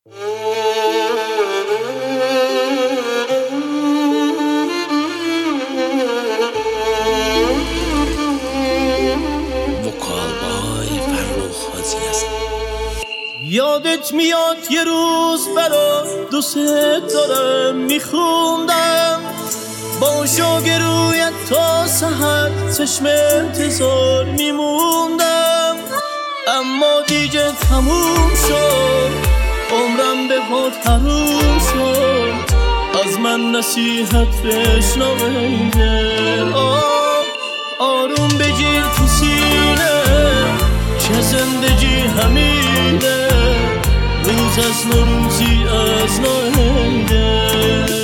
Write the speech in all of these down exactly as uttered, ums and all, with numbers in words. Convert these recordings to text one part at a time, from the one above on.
یادت میاد یه روز برا دوست دارم میخوندم، با شوق رویت تا سحر چشم انتظار میموندم، اما دیگه تموم شد، عمرم به پات حروم شد، از من نصیحت بشنو ای دل. آروم بگیر تو سینه که زندگی همینه، روز از نو روزی از نو ای دل.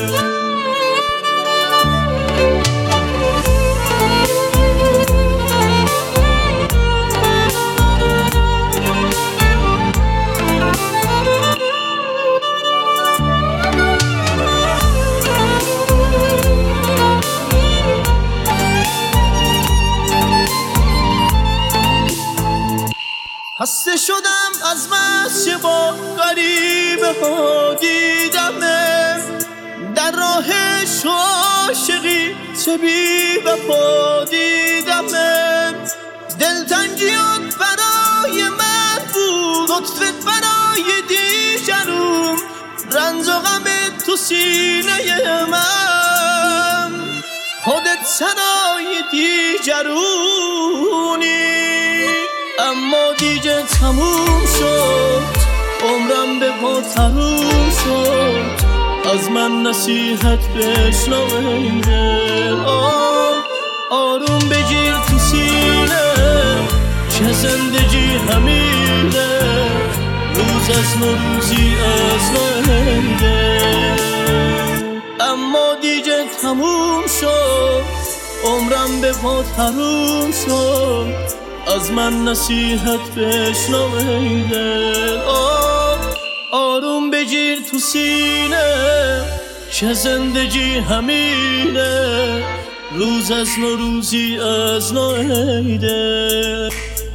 خسته شدم از مسیح با غریبه ها دیدمه، در راهش عاشقی چه بی وفا دیدمه، دلتنگیات برای من بود، لطفت برای دیگرون، رنج و غم تو سینه من، خودت سرای دیگرونی، اما دیگه تموم شد، عمرم به پات حروم شد، از من نصیحت بشنو ای دل. آروم بگیر تو سینه که زندگی همینه، روز از نو روزی از نو ای دل، اما دیگه تموم شد، عمرم به پات حروم شد، از من نصیحت بشنو ای دل. آروم بگیر تو سینه که زندگی همینه، روز از نو روزی از نو ای دل.